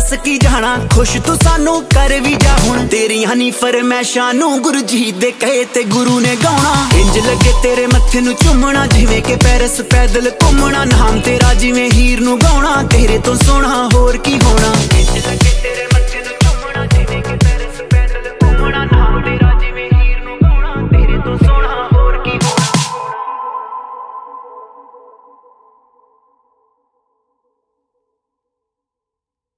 दस की जाना खुश तू सानू कर भी जा हुण तेरियां नी फरमैशां नू गुरु जी दे कहे ते गुरु ने गाउणा इंज लगे तेरे मत्थे नू चुमना जिवें के पैरस पैदल घुमना नाम तेरा जिवें हीर नू गाउणा तेरे तो सोहना होर की